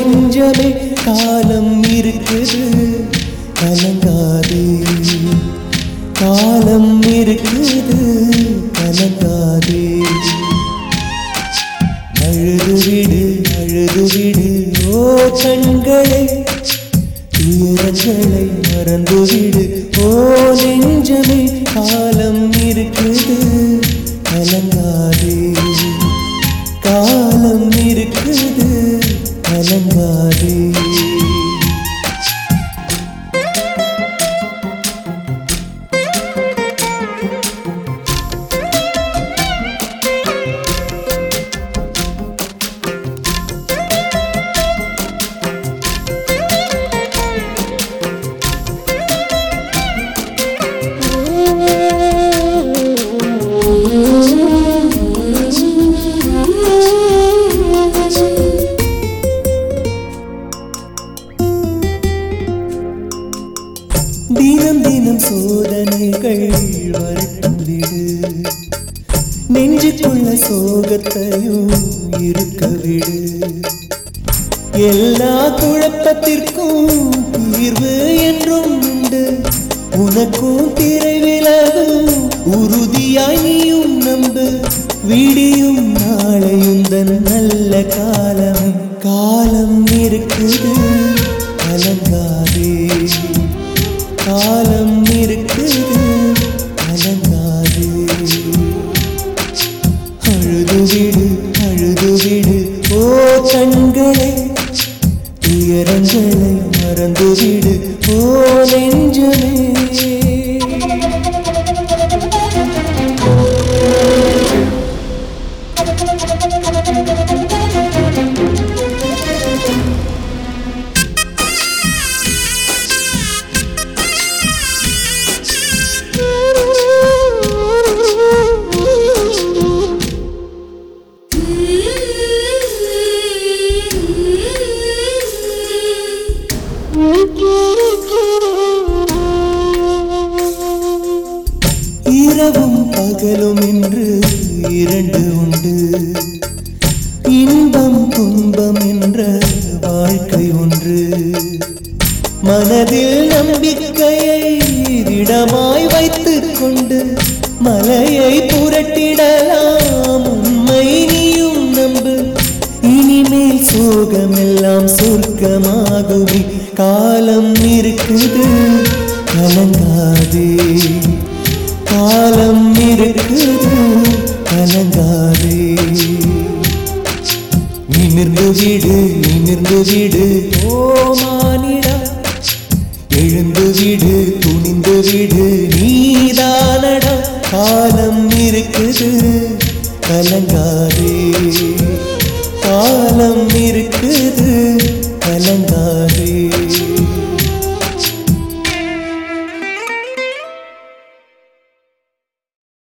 நெஞ்சமே காலம் இருக்குது கலங்காதே, காலம் இருக்குது கலங்காதே. அழுது விடு ஓ கண்களை, துயரங்களை மறந்துவிடு ஓ நெஞ்சமே காலம் இருக்குது கலங்காதே, காலம் இருக்குது கலங்காதே. தினம் தினம் சோதனைகள் வரட்டும் விடு, நெஞ்சுக்குள்ள சோகத்தையும் இருக்க விடு. எல்லா குழப்பத்திற்கும் தீர்வு என்றும் உண்டு, உனக்கும் திரை விலகும் உறுதியாய் நீயும் நம்பு. விடியும் நாளையும் தன் நல்ல காலம், காலம் இருக்குது கலங்காதே, காலம் இருக்குது கலங்காதே. அழுது விடு ஓ கண்களை, துயரங்களை மறந்துவிடு ஓ நெஞ்சமே. இரவும் பகலும் என்று இரண்டு உண்டு, இன்பம் துன்பம் என்ற வாழ்க்கை ஒன்று. மனதில் நம்பிக்கையை திடமாய் வைத்துக் கொண்டு மலையை புரட்டிடலாம், உண்மை நீயும் நம்பு. இனிமேல் சோகமெல்லாம் சொர்க்கமாகுமே, காலம் இருக்குது கலங்காதே, காலம் இருக்குது கலங்காதே. நிமிர்ந்து விடு ஓ மானிடா, எழுந்து விடு துணிந்து விடு நீதானடா. காலம் இருக்குது கலங்காதே, காலம் இருக்குது கலங்காதே.